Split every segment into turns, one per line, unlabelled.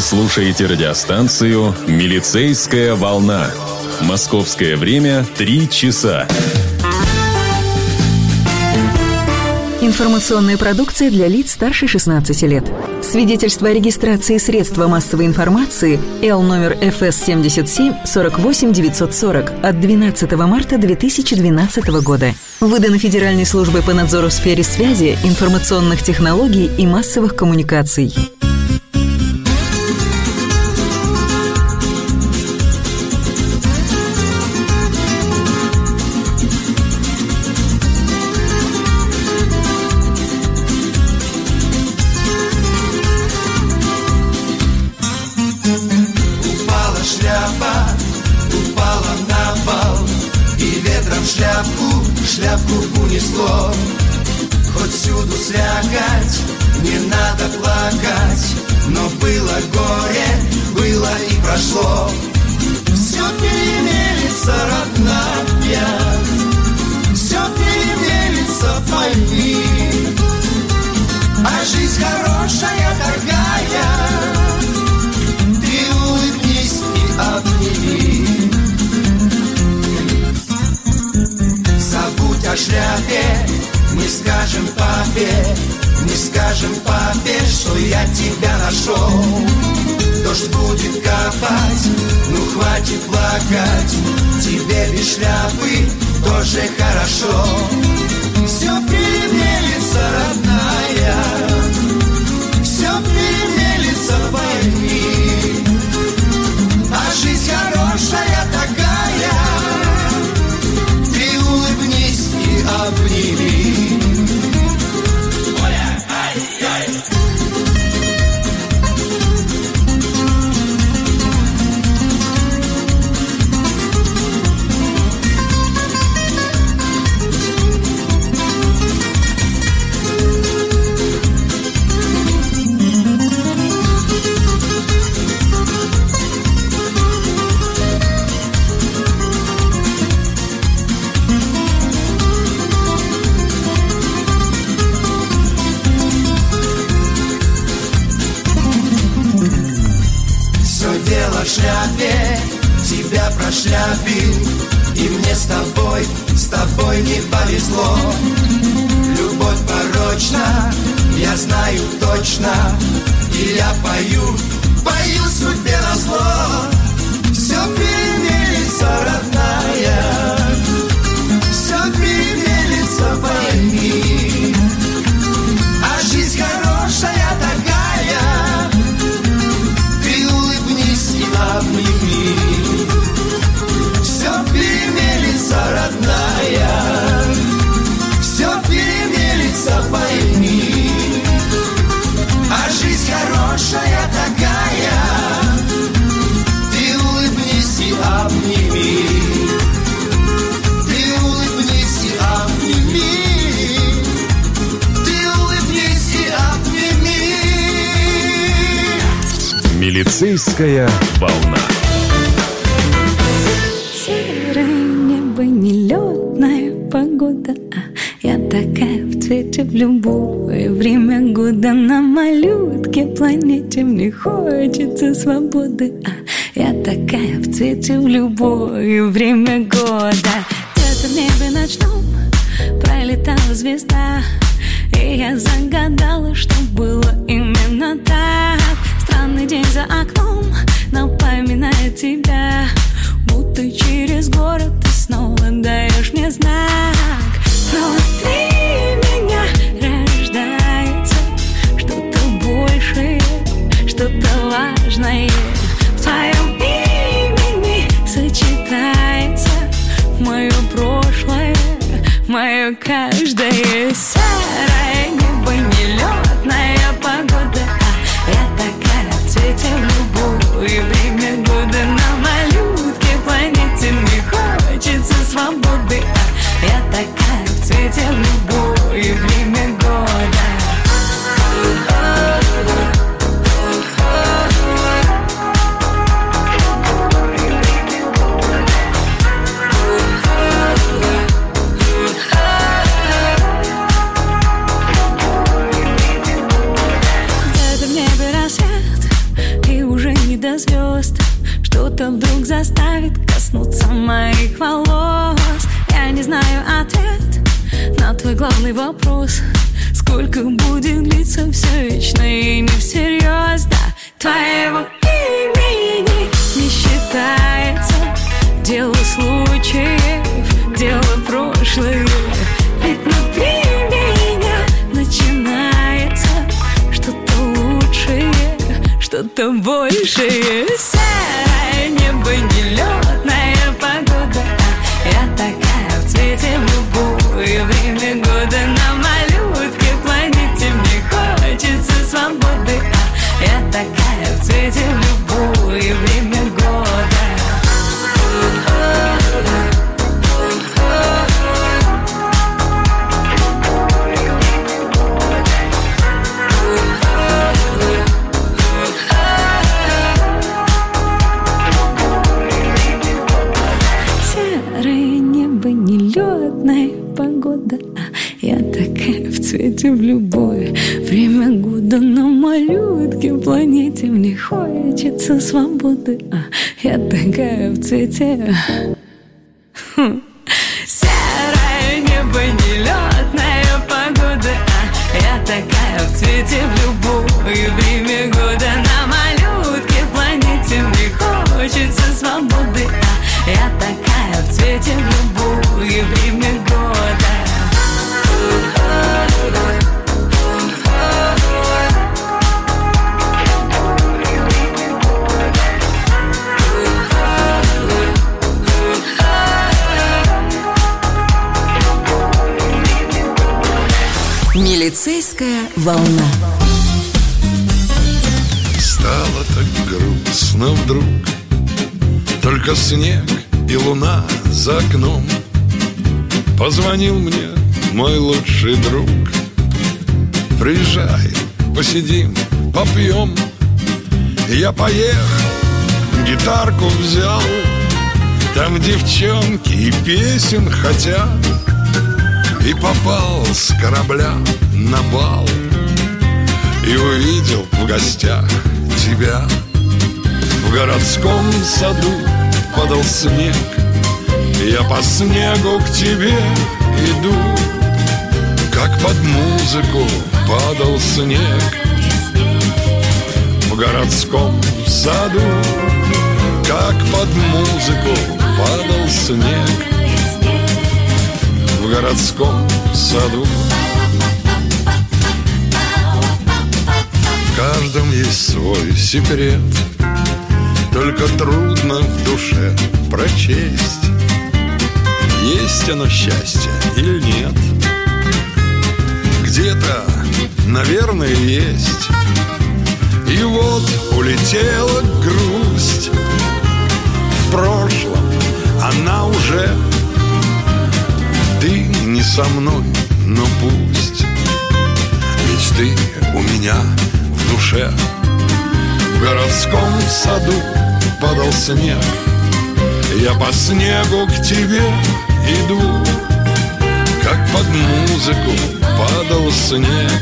слушаете радиостанцию «Милицейская волна». Московское время 3 часа.
Информационная продукция для лиц старше 16 лет. Свидетельство о регистрации средства массовой информации Л номер ФС 77 48 940 от 12 марта 2012 года. Выдано Федеральной службой по надзору в сфере связи, информационных технологий и массовых коммуникаций.
Шляпку унесло, хоть всюду слякоть, не надо плакать, но было горе, было и прошло. Все перемелется, родная, все перемелется, пойми, а жизнь хорошая, дорогая, ты улыбнись и обними. Забудь о шляпе, не скажем папе, что я тебя нашел. Дождь будет капать, ну хватит плакать, тебе без шляпы тоже хорошо. Все перемелется, родная, все перемелется, пойми, а жизнь хорошая такая, улыбнись и обними. Шляпе, тебя прошляпил, и мне с тобой не повезло. Любовь порочна, я знаю точно, и я пою судьбе назло. Все перемелится, родная, все перемелится, пойми, а жизнь хорошая такая, обними. Все перемелится, родная, все перемелится, пойми, а жизнь хорошая такая, ты улыбнись и обними. Ты улыбнись и обними. Ты улыбнись и обними.
Милицейская волна.
Серое небо, нелетная погода, я такая в цвете в любое время года. На малютке планете мне хочется свободы, я такая в цвете в любое время года. Где-то в небе ночном пролетала звезда, и я загадала, что было именно так. Странный день за окном напоминает тебя, будто через город ты снова даешь мне знак. Внутри меня рождается что-то большее, что-то важное. В твоем имени сочетается мое прошлое, мое каждое. Серое небо, нелетная погода, я такая в цвете в любое время года. На малютке планете мне хочется свободы, я такая в цвете в любое время года. ответ на твой главный вопрос. Сколько будет длиться все вечно и не всерьез, да. Твоего имени не считается. Дело случаев, дело прошлое. Ведь внутри меня начинается что-то лучшее, что-то большее. Серое небо, нелетная погода. Я такая в цвете в любое время года. На малютке планете мне хочется свободы. Я такая в цвете в любое время года. Серое небо, нелетная погода. Я такая в цвете в любое время года. На малютке планете мне хочется свободы. Я такая в цвете. Серое небо, нелетная погода. Я такая в цвете в любое время года. На малютке планете мне хочется свободы. Я такая в цвете в любое время года.
Милицейская волна.
Стало так грустно вдруг. Только снег и луна за окном. Позвонил мне мой лучший друг. Приезжай, посидим, попьем. Я поехал, гитарку взял. Там девчонки и песен хотят. И попал с корабля на бал. И увидел в гостях тебя. В городском саду падал снег. Я по снегу к тебе иду. Как под музыку падал снег. В городском саду, как под музыку падал снег. В городском саду. В каждом есть свой секрет. Только трудно в душе прочесть, есть оно счастье или нет. Где-то, наверное, есть. И вот улетела грусть. В прошлом она уже. Ты не со мной, но пусть. Ведь ты у меня в душе. В городском саду падал снег. Я по снегу к тебе иду. Как под музыку падал снег.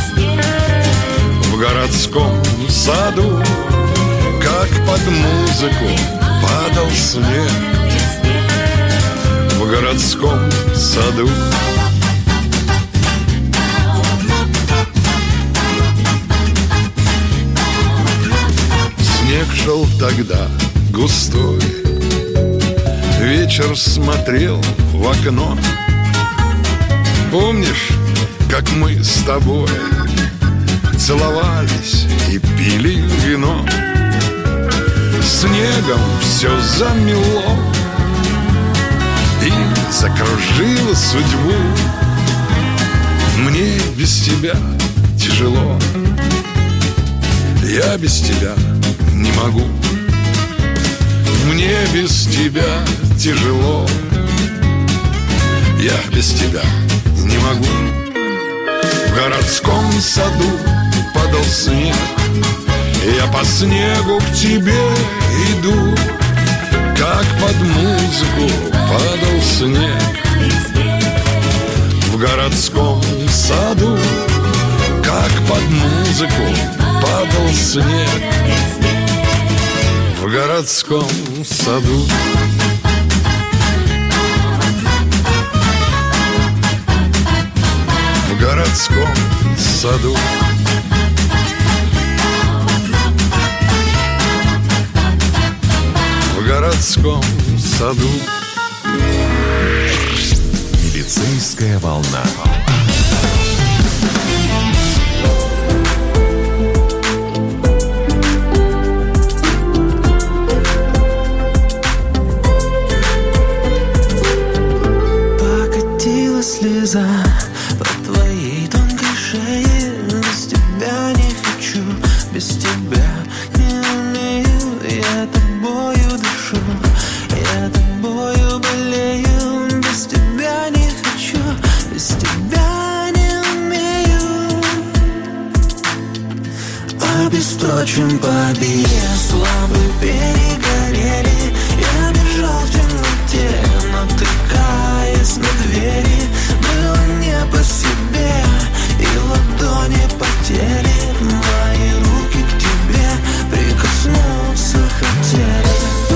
В городском саду, как под музыку падал снег. В городском саду. Снег шел тогда густой. Вечер смотрел в окно. Помнишь, как мы с тобой целовались и пили вино? Снегом все замело и закружило судьбу. Мне без тебя тяжело. Я без тебя не могу. Мне без тебя тяжело. Я без тебя не могу. В городском саду падал снег. Я по снегу к тебе иду. Как под музыку падал снег. В городском саду, как под музыку падал снег. В городском саду. саду. В городском саду.
Милицейская волна.
Покатила слеза по твоей тонкой шее. Без тебя не хочу, без тебя не умею. Я тобою дышу, я тобою болею. Без тебя не хочу, без тебя не умею. Обесточен подъезд, лампы перегорели. Я бежал в темноте, натыкаясь на двери. Было не по себе, и ладони потели. Мои руки к тебе прикоснуться хотели.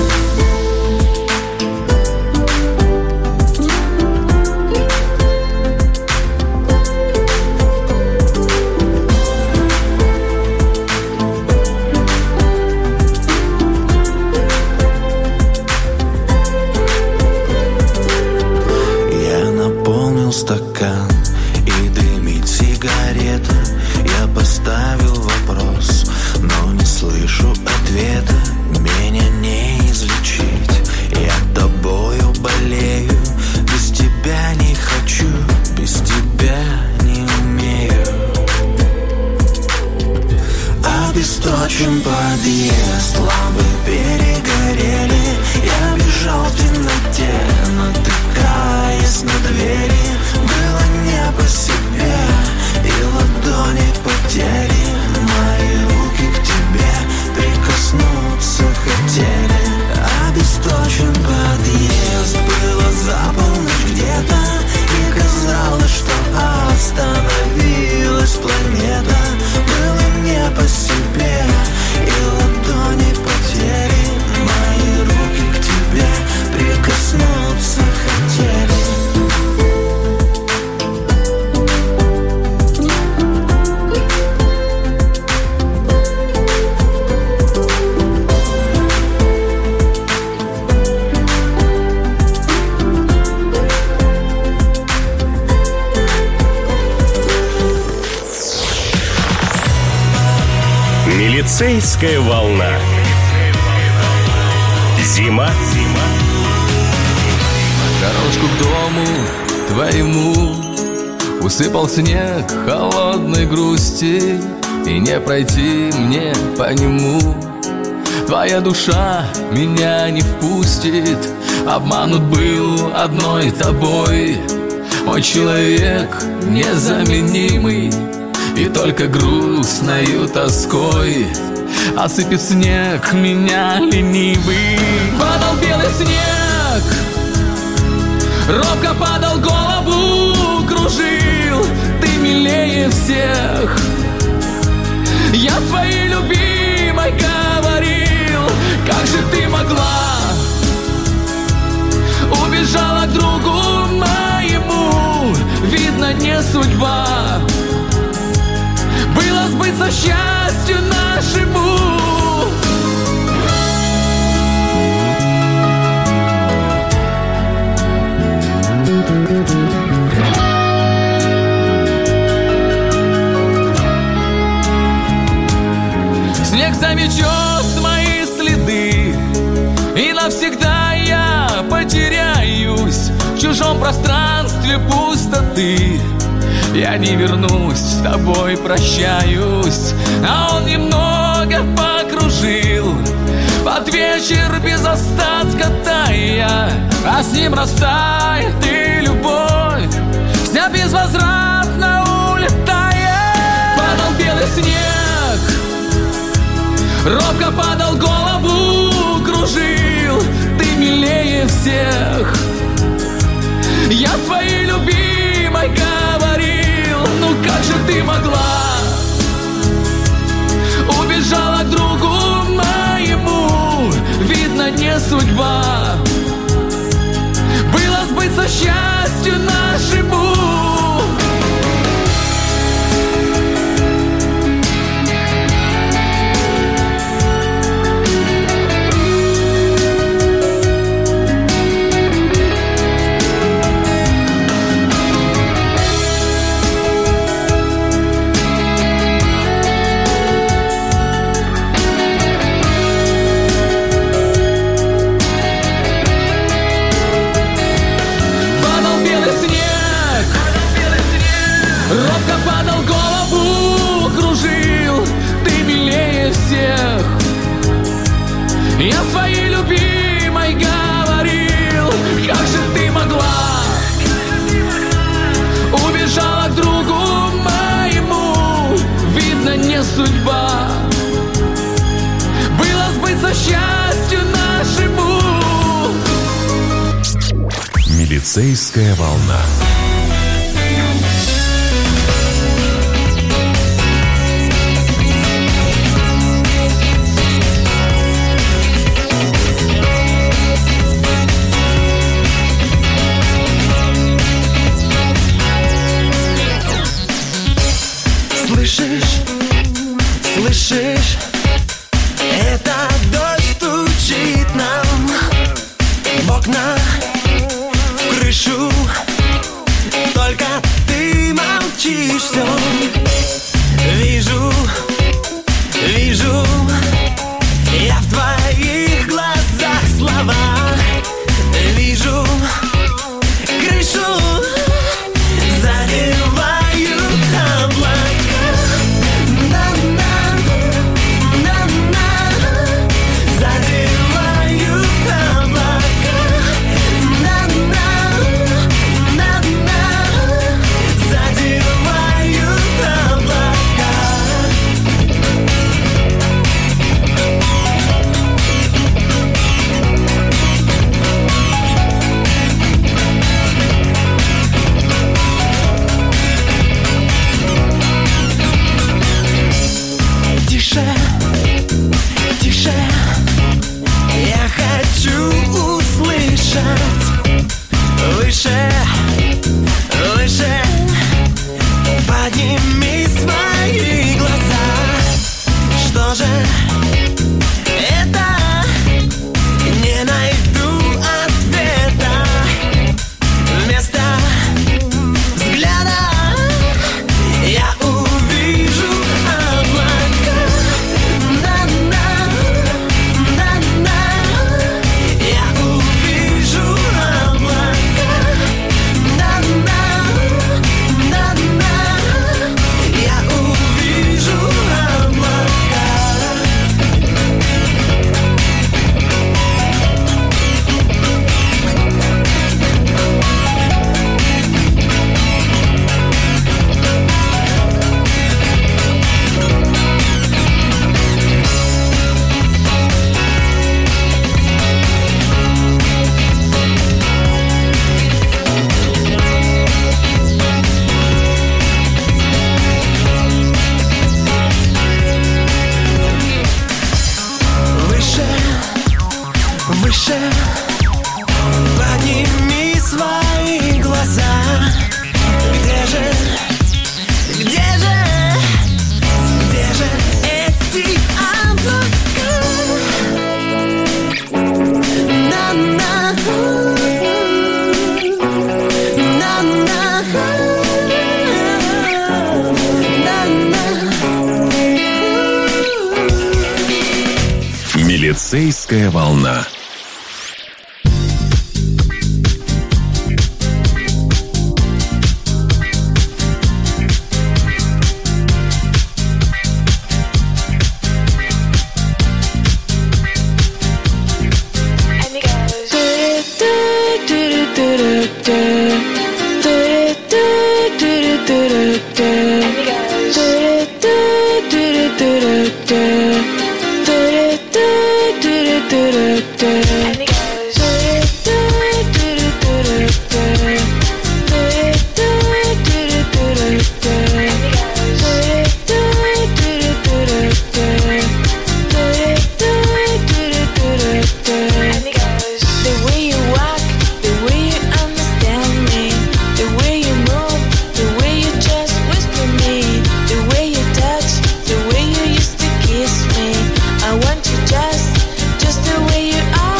Стакан и дымит сигарета. Я поставил вопрос, но не слышу ответа. Меня не излечить, я тобою болею. Без тебя не хочу, без тебя не умею. Обесточен подъезд, лампы перегорели. Я бежал в темноте, натыкаясь на двери. Было не по себе, и ладони потели. Мои руки к тебе прикоснуться хотели. Обесточен подъезд, было за полночь где-то. И казалось, что остановилась планета. Было не по себе, и ладони потели. Мои руки к тебе прикоснуться хотели.
Милицейская волна. Зима.
Дорожку к дому твоему усыпал снег холодной грусти, и не пройти мне по нему. Твоя душа меня не впустит. Обманут был одной тобой мой человек незаменимый, и только грустною тоской осыпет снег меня ленивый. Падал белый снег, робко падал, голову кружил. Ты милее всех, я своей любимой говорил. Как же ты могла, убежала к другу моему. Видно, не судьба было сбыться счастью нашему. Снег заметет мои следы, и навсегда я потеряюсь в чужом пространстве пустоты. Я не вернусь, с тобой прощаюсь. А он немного покружил под вечер без остатка тая, а с ним растает и любовь, вся безвозвратно улетает. Падал белый снег, робко падал, голову кружил. Ты милее всех, я своей любимой говорил. Ну как же ты могла, убежала к другу моему. Видно, не судьба было сбыться счастью нашему.
Милицейская волна.
Слышишь, слышишь, это дождь стучит нам в окна, в крышу. Только ты молчишь все. Вижу, вижу, я в твоих глазах слова. Вижу крышу, задевают облака. На-на, на-на, задевают облака. На-на, на-на, задевают облака. Тише, тише, я хочу услышать. Выше, выше, подними свои глаза. Что же это? Не найду ответа. Вместо взгляда я увижу облака. На-на, на-на, я увижу облака. На-на, на-на, я увижу облака. Выше, выше, подними свои глаза. Где же, где же, где же эти облака? На-на, на-на, на-на.
Милицейская волна.
The way you walk, the way you understand me, the way you move, the way you just whisper me, the way you touch, the way you used to kiss me. I want you just the way you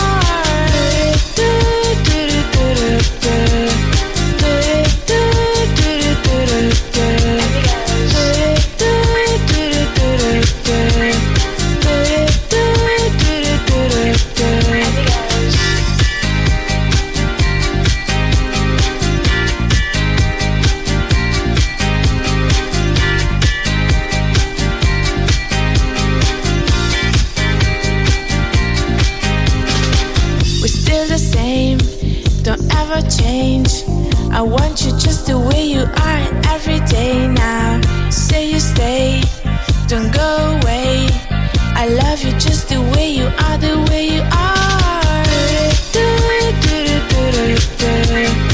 change. I want you just the way you are every day now. Say you stay, don't go away. I love you just the way you are, the way you are.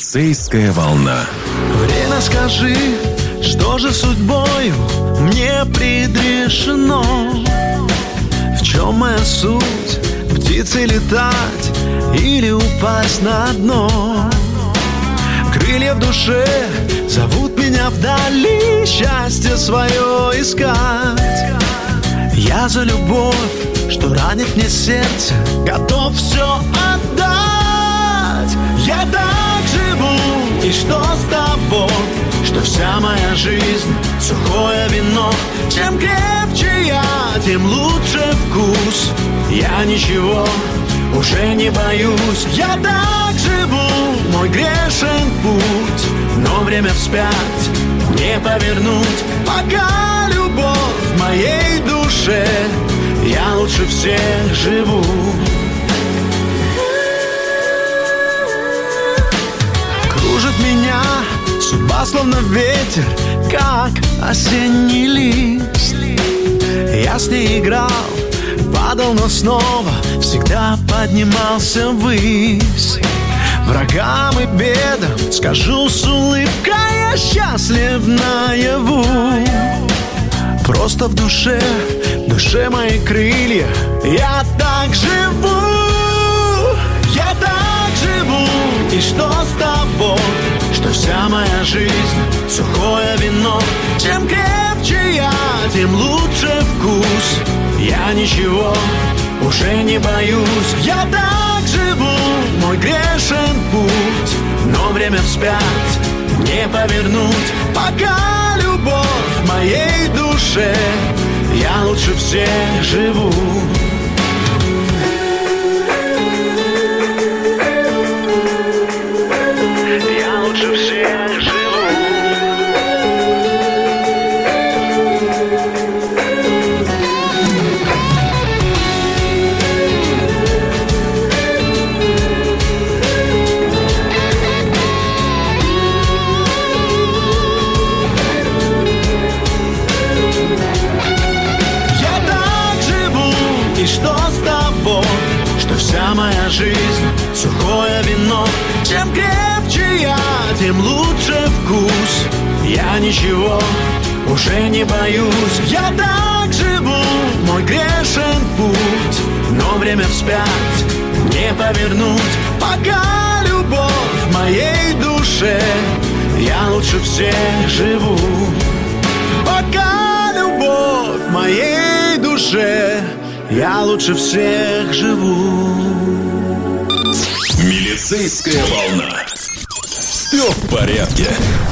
Милицейская волна.
Время, скажи, что же судьбою мне предрешено? В чем моя суть? Птицей летать или упасть на дно? Крылья в душе зовут меня вдали, счастье свое искать. Я за любовь, что ранит мне сердце, готов все отдать. Я так живу, и что с тобой? Что вся моя жизнь сухое вино. Чем крепче я, тем лучше вкус. Я ничего уже не боюсь. Я так живу, мой грешен путь. Но время вспять не повернуть. Пока любовь в моей душе, я лучше всех живу. Кружит меня судьба словно ветер, как осенний лист. Я с ней играл, падал, но снова всегда поднимался ввысь. Врагам и бедам скажу с улыбкой: я счастлив наяву. Просто в душе мои крылья. Я так живу, я так живу. И что с тобой? Что вся моя жизнь сухое вино. Чем крепче я, тем лучше вкус. Я ничего уже не боюсь. Я так живу, мой грешен путь. Но время вспять не повернуть. Пока любовь в моей душе, я лучше всех живу. Я лучше всех живу. Вся моя жизнь сухое вино. Чем крепче я, тем лучше вкус. Я ничего уже не боюсь. Я так живу, мой грешен путь. Но время вспять не повернуть. Пока любовь в моей душе, я лучше всех живу. Пока любовь в моей душе, я лучше всех живу.
Милицейская волна. Все в порядке.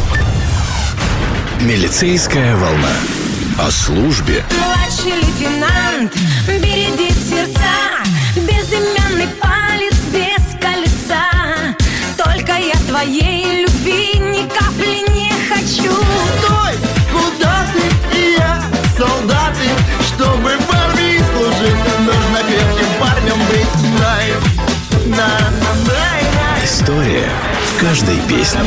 Милицейская волна. О службе.
Младший лейтенант бередит сердца. Безымянный палец без кольца. Только я твоей любви ни капли не хочу.
Стой! Куда ты и я, солдаты? Чтобы в армии служить, нужно крепким парнем быть.
История в каждой песне.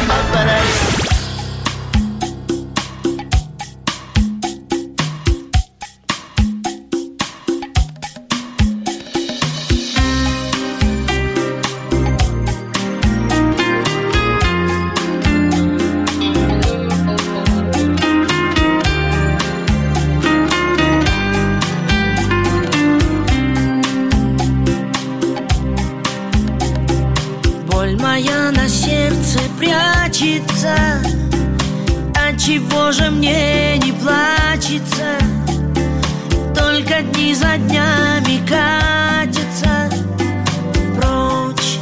Отчего же мне не плачется? Только дни за днями катятся прочь.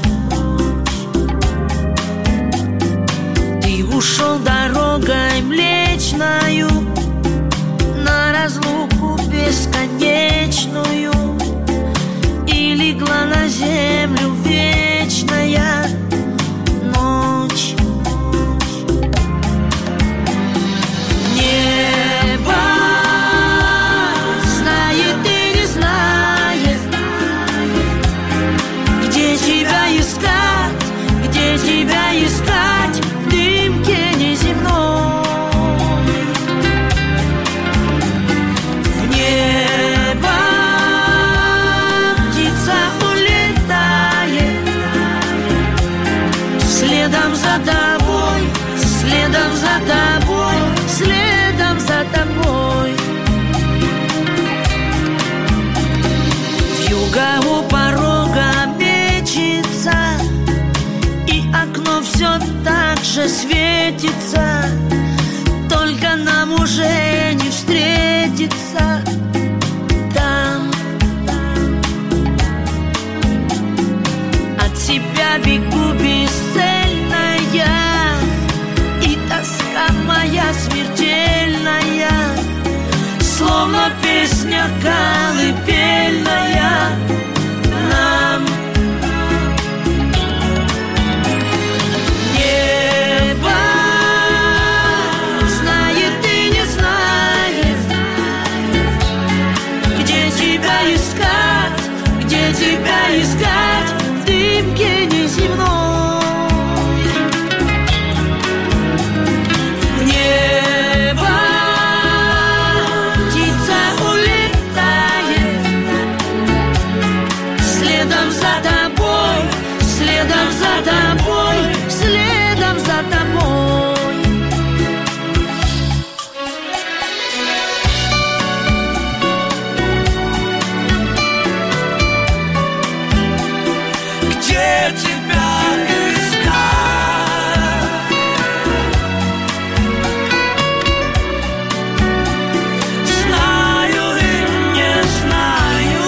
Ты ушел дорогой млечною на разлуку бесконечную, и легла на землю вечная ночь. Тебя искать в дымке неземной. В небо птица улетела. за тобой, следом за тобой. Вьюга у порога мечется, и окно все так же светится. Только нам уже не встретиться там. От тебя бегу бесцельная, и тоска моя смертельная, словно песня колыбельная нам. Небо знает и не знает, где тебя искать, где тебя искать в дымке неземной. В небо птица улетает, следом за тобой, следом за тобой, следом за тобой. Где тебя искать? Знаю и не знаю.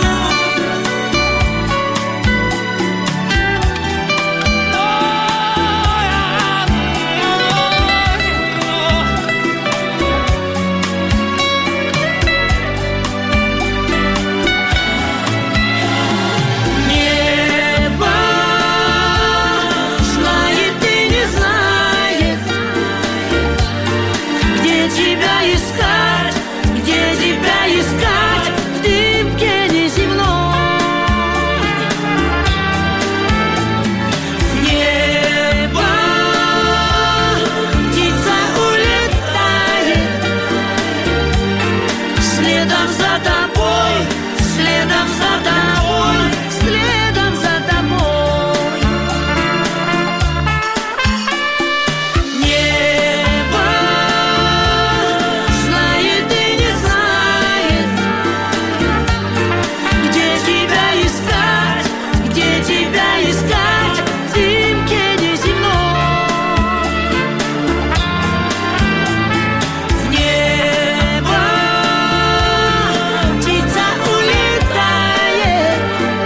Небо знает и не знает, где тебя искать, где тебя искать в дымке неземной. В небо птица улетает, следом за тобой, следом за тобой, следом за тобой. Небо знает и не знает, где тебя искать, где тебя искать в дымке неземной. В небо птица улетает,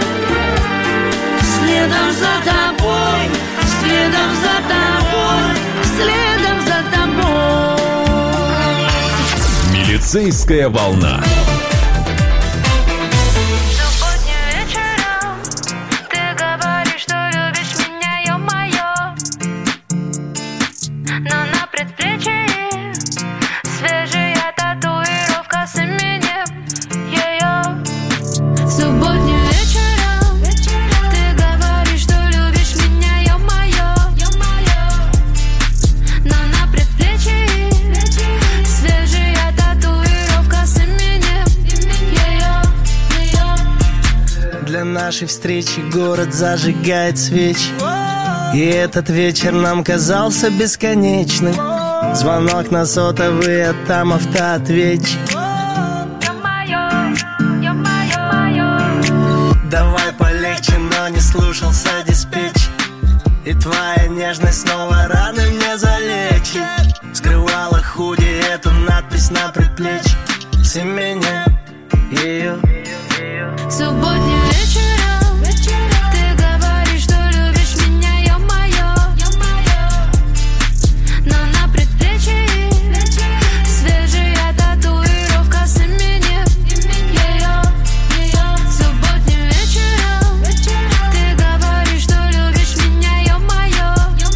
следом за тобой, следом за тобой, следом за тобой.
Милицейская волна.
Субботним вечером ты говоришь, что любишь меня, ё-моё. Но на предплечье свежая татуировка с именем её. Субботним вечером ты говоришь, что любишь меня, ё-моё. Но на предплечье свежая татуировка с именем её.
Для нашей встречи город зажигает свечи, и этот вечер нам казался бесконечным. Звонок на сотовый, а там автоответчик. Давай полегче, но не слушался диспетч, и твоя нежность снова раны мне залечит. Скрывала худи эту надпись на предплечье с именем ее.
Субботним вечером ты говоришь, что любишь меня, ё-моё. Но на предплечье свежая татуировка с именем её. Субботним вечером ты говоришь, что любишь меня, ё-моё.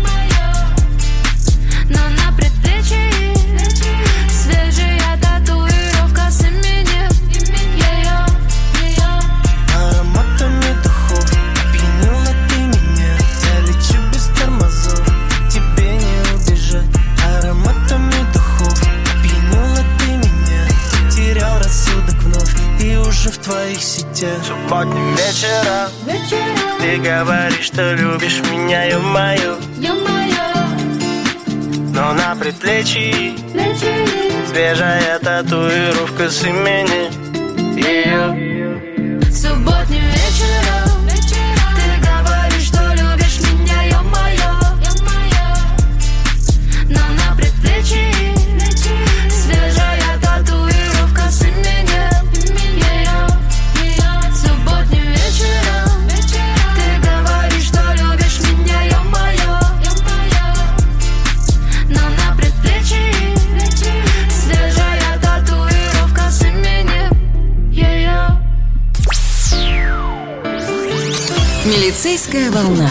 Но на предплечье свежая татуировка с именем её.
Ароматами духов опьянила ты меня. Я лечу без тормозов, тебе не убежать. Ароматами духов опьянила ты меня. Терял рассудок вновь и уже в твоих сетях. Субботним вечером ты говоришь, что любишь меня, ё-моё. Но на предплечье свежая татуировка с именем ее.
Субботним вечером ты говоришь, что любишь меня, ё-моё. Но на предплечье свежая татуировка с именем ее. Субботним вечером ты говоришь, что любишь меня, ё-моё. Но на предплечье свежая татуировка с именем ее.
Милицейская волна.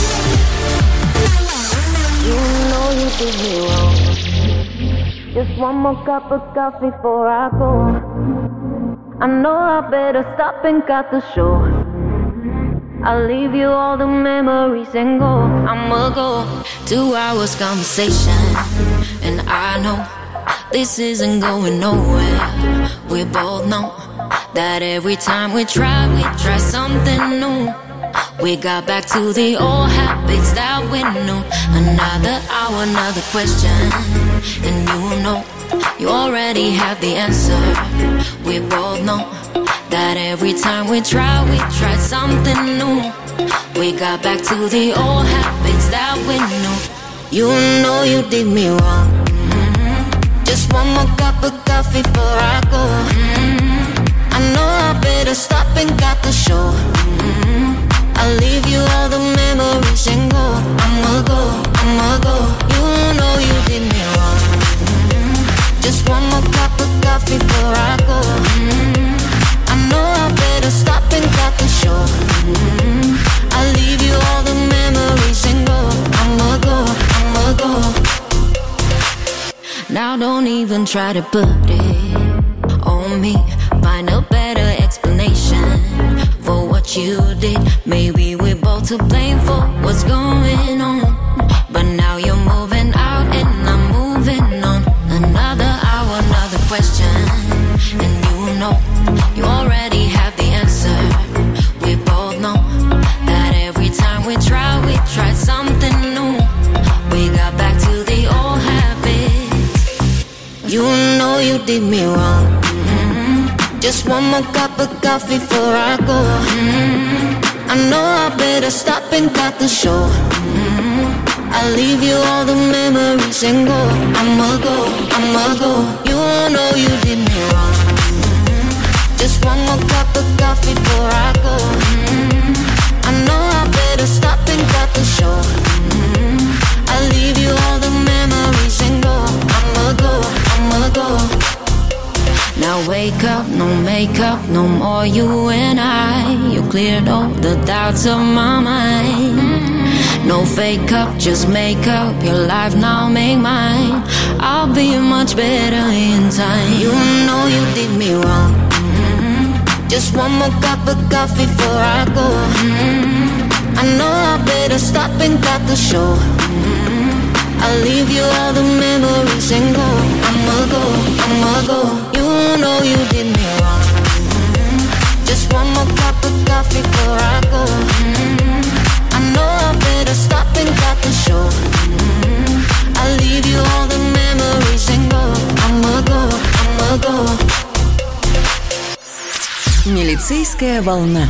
Just one more cup of coffee before I go. I know I better stop and cut the show. I'll leave you all the memories and go. I'ma go. 2 hours conversation, and I know this isn't going nowhere. We both know that every time we try something new. We got back to the old habits that we knew. Another hour, another question, and you know you already have the answer. We both know that every time we try something new. We got back to the old habits that we knew. You know you did me wrong. Just one more cup of coffee before I go. I know I better stop and cut the show. I'll leave you all the memories and go. I'ma go. You know you did me wrong. Just one more cup of coffee before I go. I know I better stop and cut the show. I'll leave you all the memories and go. I'ma go. Now don't even try to put it on me. Find a better explanation for what you did. Maybe we're both to blame for what's going on. But now you're moving out and I'm moving on. Another hour, another question, and you know you already have the answer. We both know that every time we try something new. We got back to the old habits. You know you did me wrong. Just one more cup of coffee before I go. I know I better stop and cut the show. I'll leave you all the memories and go. I'ma go. You know you did me wrong. Just one more cup of coffee before I go. I know I better stop and cut the show. I'll leave you all the memories and go. I'ma go. Now wake up, no makeup, no more you and I. You cleared all the doubts of my mind. No fake up, just make up your life now, make mine. I'll be much better in time. You know you did me wrong. Just one more cup of coffee before I go. I know I better stop and cut the show. I'll leave you all the memories and go. I'ma go. You know you did me wrong. Just one more cup of coffee before I go. I know I better stop and cut the show. I'll leave you all the memories and go. I'ma go.
Милицейская волна.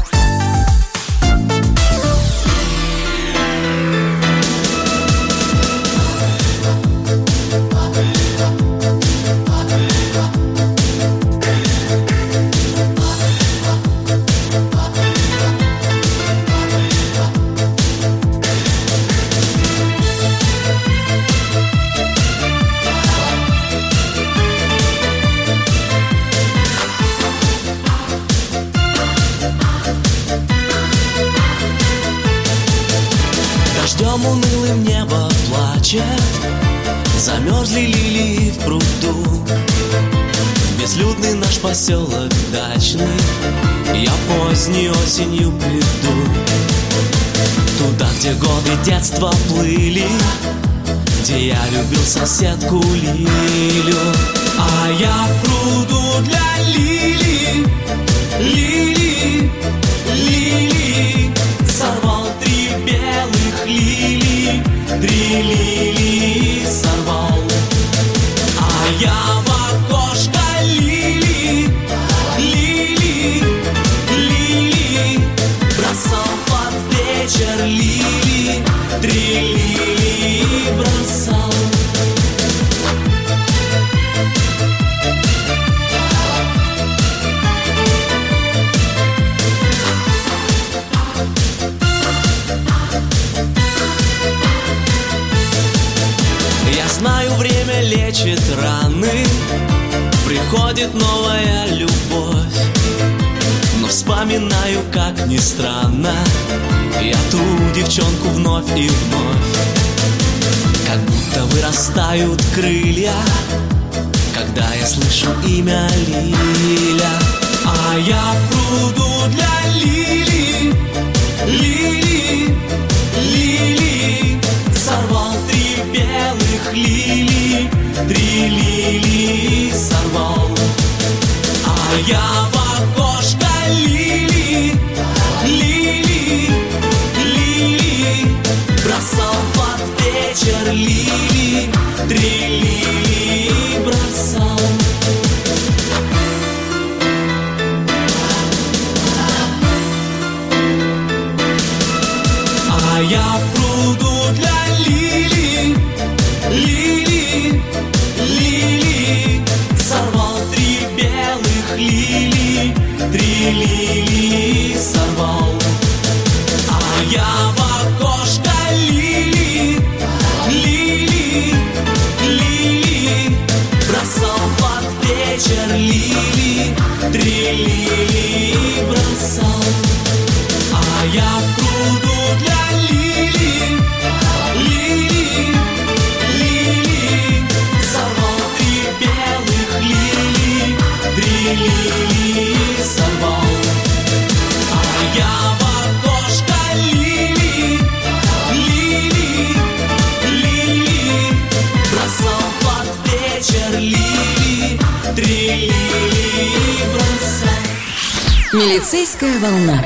Дождем унылым небо плачет, замерзли лилии в пруду. Безлюдный наш поселок дачный я поздней осенью приду. Туда, где годы детства плыли, где я любил соседку Лилю. А я в пруду для лилий, лилий, лилий сорвал 3 белых лилии, 3 лилии сорвал. знаю, время лечит раны, приходит новая любовь. Но вспоминаю, как ни странно, я ту девчонку вновь и вновь. Как будто вырастают крылья, когда я слышу имя Лиля. А я в пруду для лилий, лилий, лилий. Сорвал 3 белых лилии, 3 лилии сорвал. А я в окошко лилии, лилии, лилии. Бросал под вечер лилии, 3 лилии бросал. А я в пруду для лилий, лилий, лилий. Сорвал 3 белых лилии, 3 лилии сорвал. А я в окошко лилии, лилии, лилии. Бросал под вечер лилии, 3 лилии бросал. А я в пруду для лилий, лилий, лилий. Сорвал 3 белых лилии, 3 лилии сорвал. А я в окошко лилий, лилий, лилий. Бросал под вечер лилии, 3 лилии бросал.
Милицейская волна.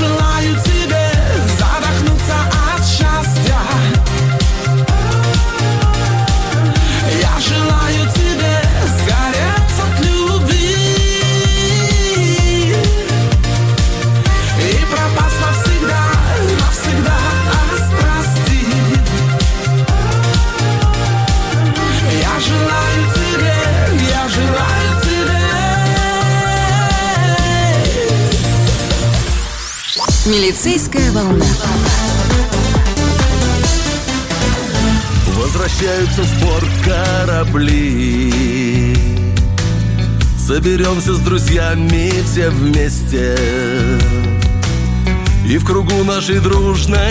желаю тебе задохнуться от счастья. Я желаю тебе сгореть от любви и пропасть навсегда, навсегда от страсти. Я желаю тебе, я желаю тебе.
Милицейская волна.
Возвращаются в порт корабли. Соберемся с друзьями все вместе, и в кругу нашей дружной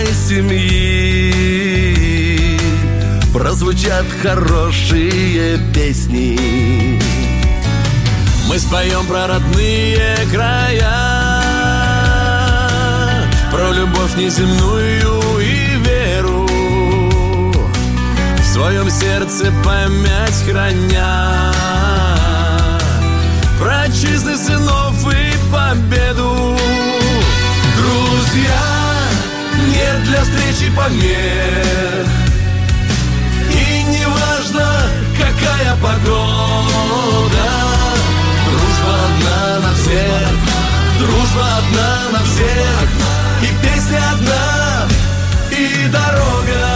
семьи прозвучат хорошие песни.
Мы споем про родные края, про любовь неземную и веру, в своем сердце память храня, про отчизны сынов и победу. Друзья, нет для встречи помех, и не важно, какая погода. Дружба одна на всех, дружба одна на всех, и песня одна, и дорога.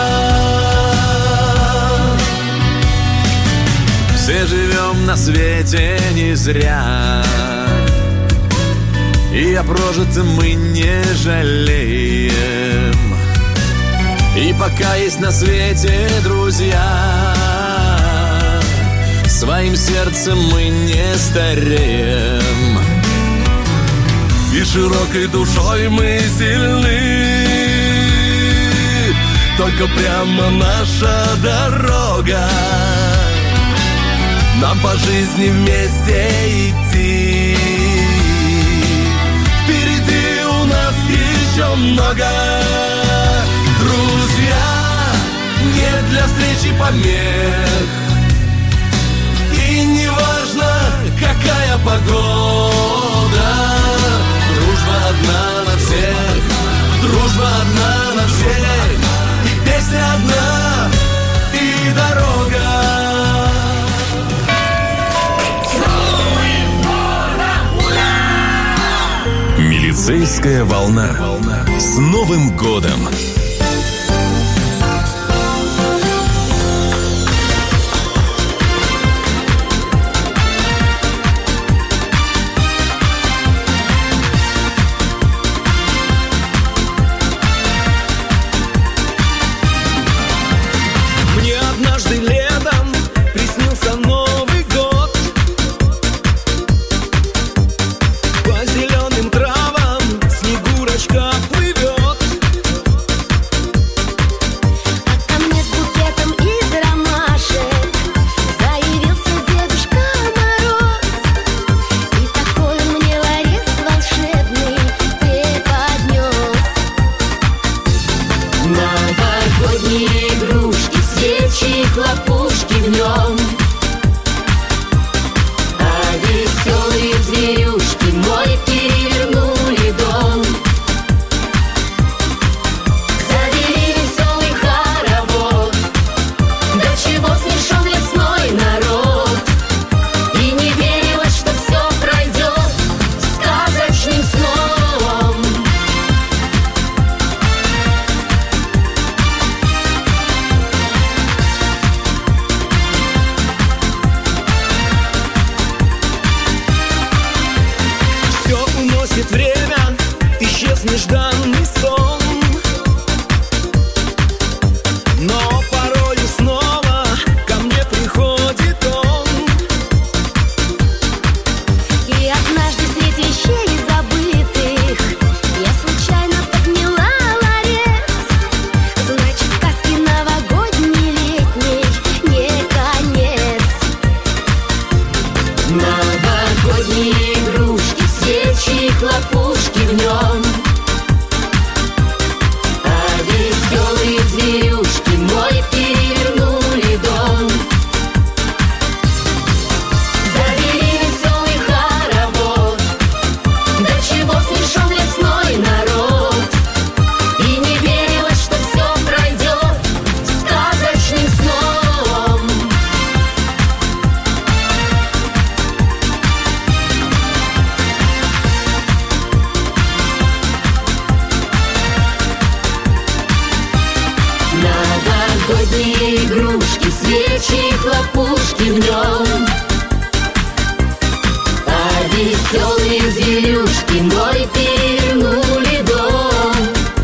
Все живем на свете не зря, и о прожитом мы не жалеем. И пока есть на свете друзья, своим сердцем мы не стареем.
И широкой душой мы сильны, только прямо наша дорога. Нам по жизни вместе идти, впереди у нас еще много. Друзья, нет для встречи помех, и не важно, какая погода. Дружба одна на всех, дружба одна на всех, и песня одна, и дорога.
Милицейская волна. С Новым годом!
Мне однажды летом приснился Новый год. По зеленым травам Снегурочка плывет.
А ко мне с букетом из ромашек заявился Дедушка Мороз. И такой он мне ларец волшебный преподнес. Новогодние игрушки, свечи, хлопушки в нем. А веселые зверюшки мой перевернули дом. Завели веселый хоровод, до чего смешон лесной народ. И не верилось, что все пройдет сказочным сном.
Все уносит время, исчез нежданный сон. Но порою снова ко мне приходит он.
И однажды среди вещей забытых я случайно подняла ларец. Значит, сказки новогодней летней не конец. Новогодние игрушки, свечи, хлопушки в нем. Новогодние игрушки, свечи, хлопушки в нем. А веселые зверюшки мой перевернули дом.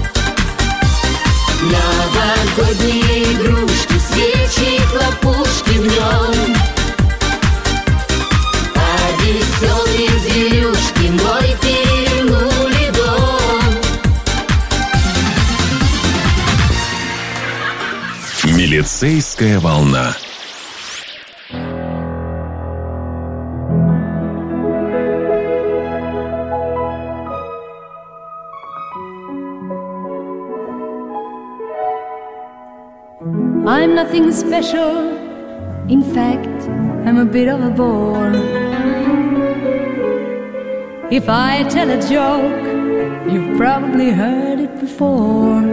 Новогодние игрушки, свечи, хлопушки в нем. А веселые зверюшки мой перевернули дом.
Милицейская волна.
I'm nothing special. In fact, I'm a bit of a bore. If I tell a joke, you've probably heard it before.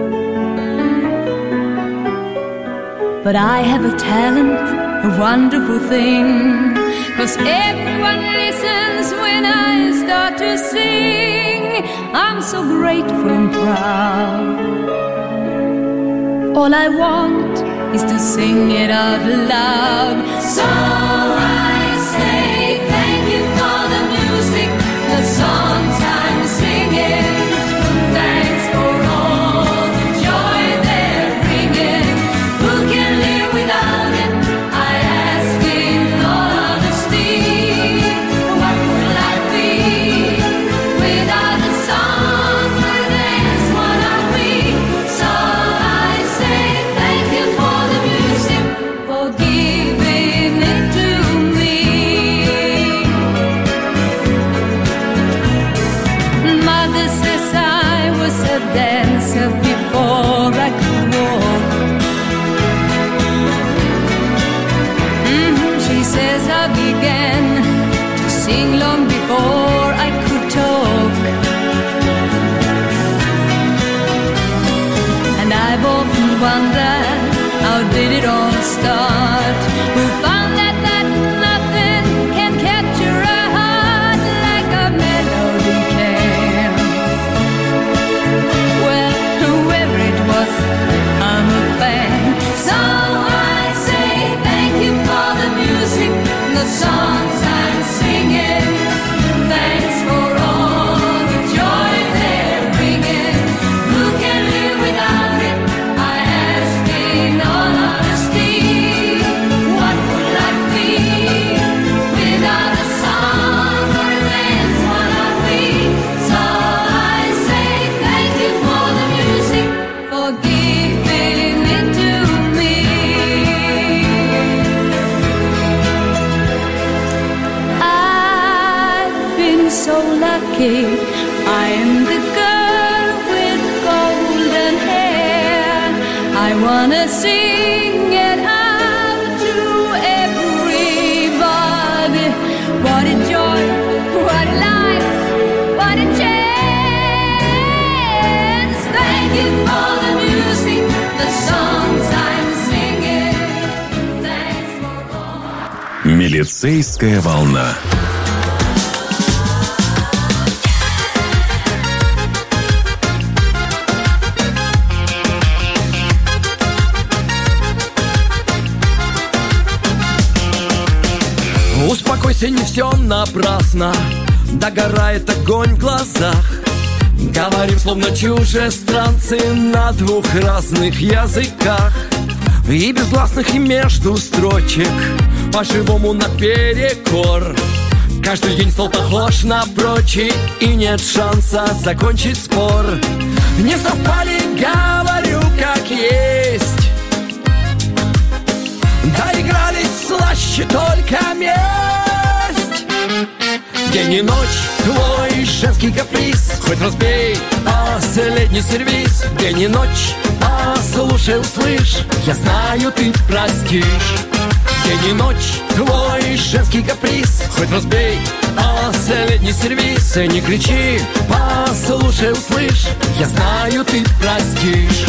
But I have a talent, a wonderful thing, 'cause everyone listens when I start to sing. I'm so grateful and proud. All I want is to sing it out loud. So I say thank you for the music, the songs I'm singing. Thanks for all the joy they're bringing. Who can live without it? I ask in all honesty. What will life be without the song? Where there's one of me. So I say thank you for the music, for giving it to me. Mother says I was a dancer before I could walk. She says I began to sing long before I could talk. And I've often wondered, how did it all start? Who found that nothing can capture a heart like a melody can? Well, whoever it was, I'm a fan. So I say thank you for the music, the songs I'm singing. Thanks for all the joy they're bringing. Who can live without it? I ask in all honesty. What would life be without a song or a dance one of me? So I say thank you for the music, for giving it to me. I've been so lucky. I am the girl with golden hair. I wanna sing it out to everybody. What a joy, what a life, what a chance. Thank you for the music, the songs I'm singing. Thanks for all.
Милицейская волна.
Успокойся, не все напрасно, догорает огонь в глазах. Говорим, словно чужестранцы на двух разных языках. И без гласных, и между строчек, по-живому наперекор. Каждый день стал похож на прочий, и нет шанса закончить спор. Не совпали, говорю, как есть. Доигрались слаще только месть. День и ночь твой женский каприз, хоть разбей последний сервиз. День и ночь, послушай, услышь, я знаю, ты простишь. День и ночь твой женский каприз, хоть разбей последний сервиз. И не кричи, послушай, услышь, я знаю, ты простишь.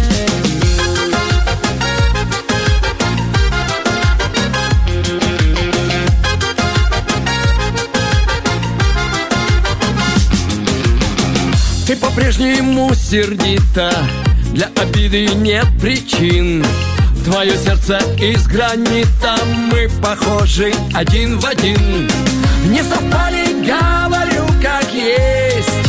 Ты по-прежнему сердита, для обиды нет причин. Твое сердце из гранита, мы похожи один в один. Не совпали, говорю, как есть.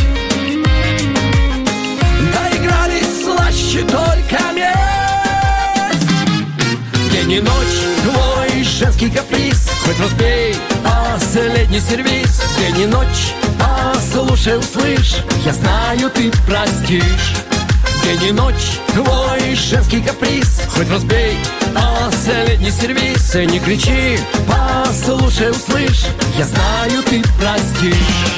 Доигрались слаще только месть. День и ночь твой женский каприз, хоть разбей последний сервиз. День и ночь, послушай, услышь, я знаю, ты простишь. День и ночь твой женский каприз, хоть разбей последний сервиз. И не кричи, послушай, услышь, я знаю, ты простишь.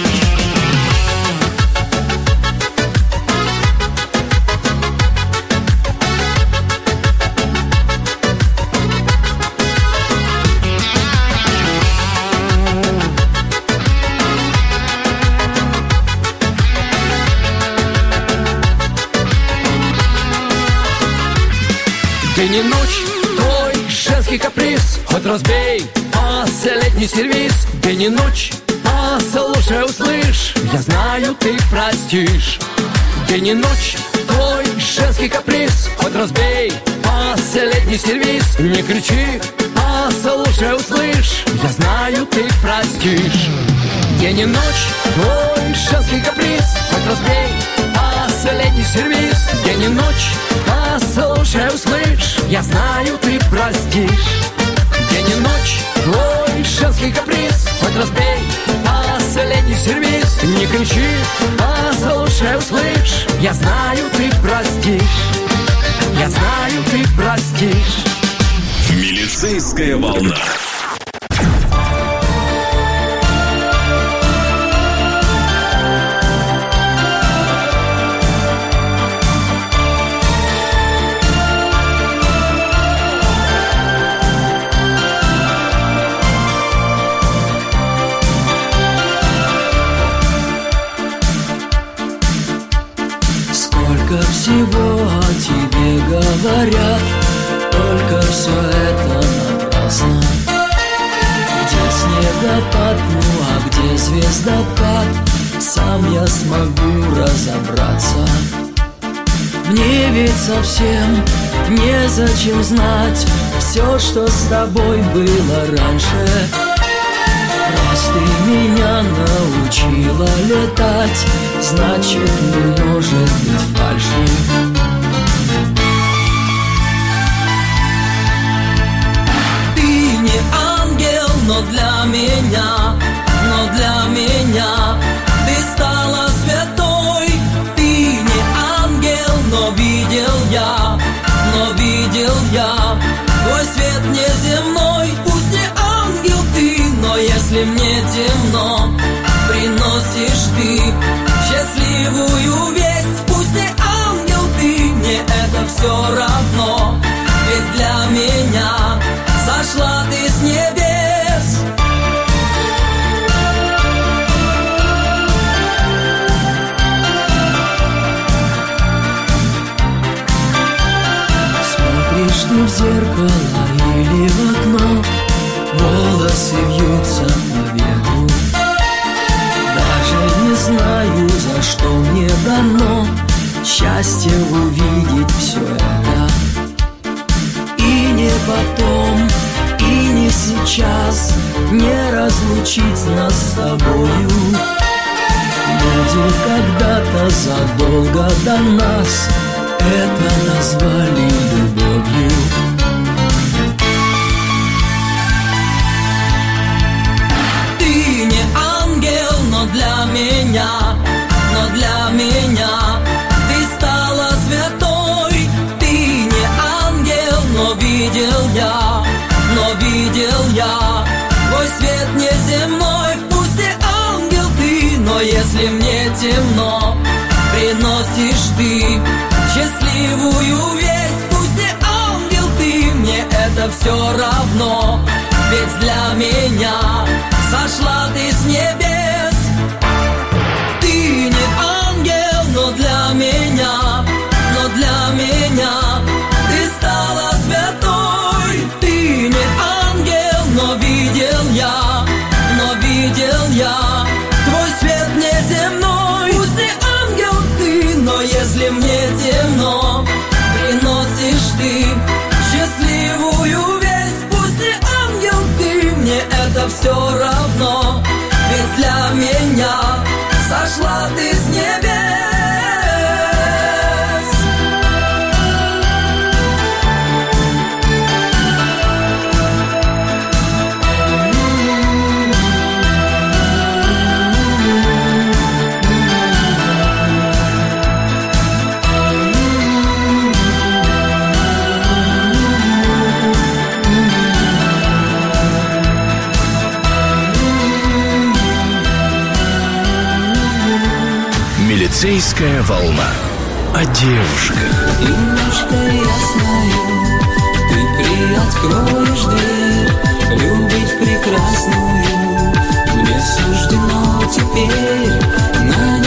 День и ночь твой женский каприз, хоть разбей последний сервиз. День и ночь, послушай, услышь, я знаю, ты простишь. День и ночь твой женский каприз, хоть разбей последний сервиз. Не кричи, послушай, услышь, я знаю, ты простишь. День и ночь твой женский каприз, хоть разбей последний сервиз. День и ночь, послушай, услышь, я знаю, ты простишь. День и ночь твой женский каприз, хоть разбей последний сервиз. Не кричи, послушай, услышь, я знаю, ты простишь. Я знаю, ты простишь.
Милицейская волна.
Всего о тебе говорят, только все это напрасно. Где снегопад, ну а где звездопад, сам я смогу разобраться. Мне ведь совсем незачем знать все, что с тобой было раньше. Раз ты меня научила летать, значит, не может быть фальши. Ты не ангел, но для меня ты стала святой. Ты не ангел, но видел я твой свет неземной. Пусть не ангел ты, но если мне темно, приносишь ты счастливую весть. Пусть не ангел ты, мне это все равно, ведь для меня сошла ты с небес. Смотришь ты в зеркало или в окно, волосы вьются по ветру. Даже не знаю, за что мне дано счастье увидеть все это. И не потом, и не сейчас не разлучить нас с тобою. Люди когда-то задолго до нас это назвали любовью. Ты не ангел, но для меня ты стала святой. Ты не ангел, но видел я твой свет неземной. Пусть не ангел ты, но если мне темно, приносишь ты счастливую весть. Пусть не ангел ты, мне это все равно, ведь для меня сошла ты с небес. Ты не ангел, но для меня ты стала святой. Ты не ангел, но видел я твой свет неземной. Пусть не ангел ты, но если мне темно, приносишь ты счастливую
все равно, ведь для меня сошла ты с небес.
Милицейская волна. О девушках.
И ночка ясная, ты приоткроешь дверь, любить прекрасную мне суждено теперь. На